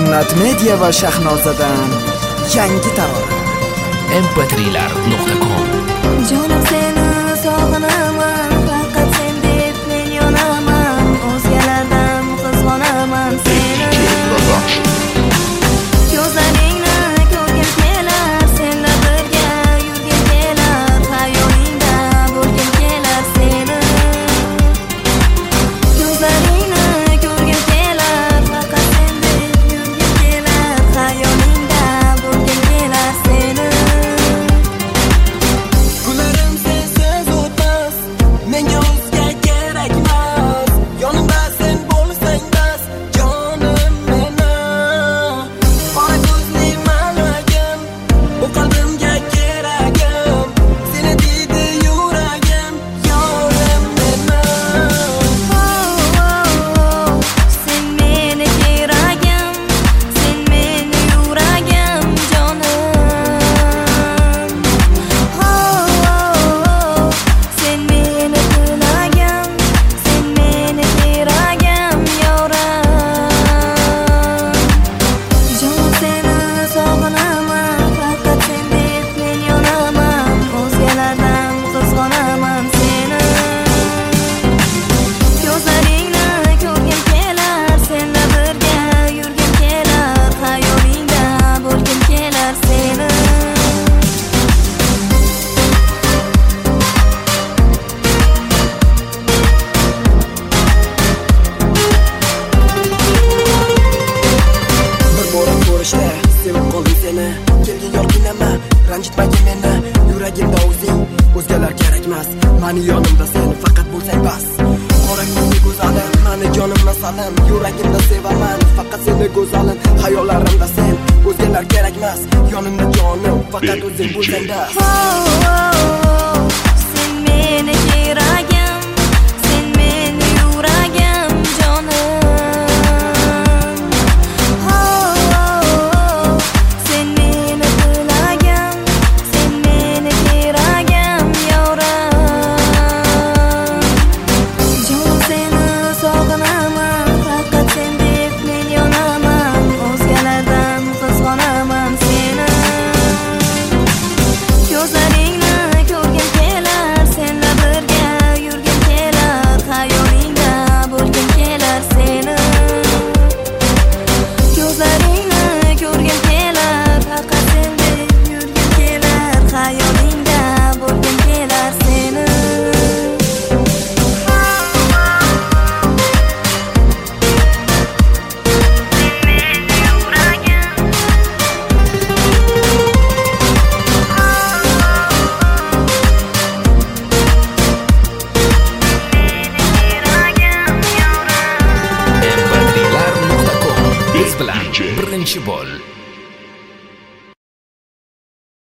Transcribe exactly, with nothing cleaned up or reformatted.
Sunnat Media va Shahnozadan yangi tarona em pe trilar nuqta com. Jonim seni sog'inaman, faqat sen deb men yonaman, o'zgalardan qizg'onaman seni. Ko'zlaringni ko'rgim kelar, senla birga yurgim kelar, xayolingda bo'lgim kelar seni. Ko'zlaringni ko'rgim kelar, faqat sen deb yurgim kelar, xayolingda bo'lgim kelar seni. Kunlarim sensiz o'tmas, menga o'zga kerakmas. Yonimda sen bo'lsang bas, jonim meni. Qora ko'zli malagim, bu qalbimga keragim. Seni deydi yuragim, yorim meni. Sen meni keragim, sen meni yuragim, jonim. Sen meni tilagim, sen meni keragim, yorim. Jonim seni sog'inaman, faqat sen deb men yonaman, o'zgalardan qizg'onaman seni. Ko'zlaringni ko'rgim kelar, senla birga yurgim kelar, xayolingda bo'lgim kelar seni. Bir bora ko'rishda sevib qoldim seni. Kelgin yor qiynama, ranjitmagin meni. Yuragimda o'zing, o'zgalar kerakmas. Mani yonimda sen faqat bo'lsang bas. Qora ko'zli go'zalim, mani jonim masalim. Yuragimda sevaman, faqat seni go'zalim. Xayollarimda sen, o'zgalar kerakmas. Yonimda jonim, faqat o'zing bo'lsang bas. Sen meni keragim, sen meni yuragim, jonim. Sen meni tilagim, sen meni keragim, yorim. Jonim seni sog'inaman, faqat sen deb men yonaman, o'zgalardan qizg'onaman seni. Ko'zlaringni ko'rgim kelar, senla birga yurgim kelar, xayolingda bo'lgim kelar seni. Ko'zlaringni ko'rgim kelar, faqat sen deb yurgim kelar, xayolingda bo'lgim kelar seni. em pe trilar nuqta com. Biz bilan birinchi bo'l.